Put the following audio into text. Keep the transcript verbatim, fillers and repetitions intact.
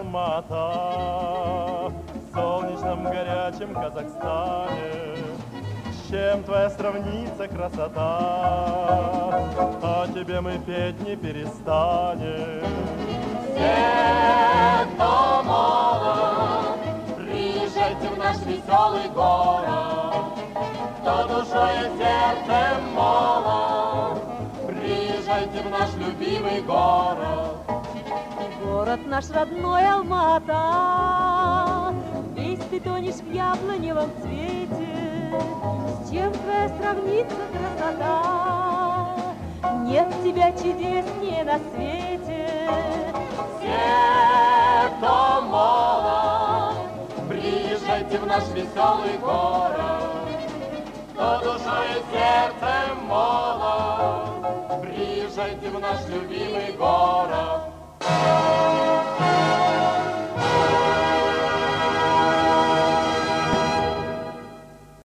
Алмата, в солнечном горячем Казахстане. С чем твоя сравнится красота, о тебе мы петь не перестанем. Все, кто молод, приезжайте в наш веселый город. Кто душой и сердцем молод, приезжайте в наш любимый город. Город наш родной Алмата, весь ты тонешь в яблоневом цвете. С чем твоя сравнится красота? Нет тебя чудеснее на свете. Все, кто молод, приезжайте в наш веселый город. Кто душой и сердцем молод, приезжайте в наш любимый город.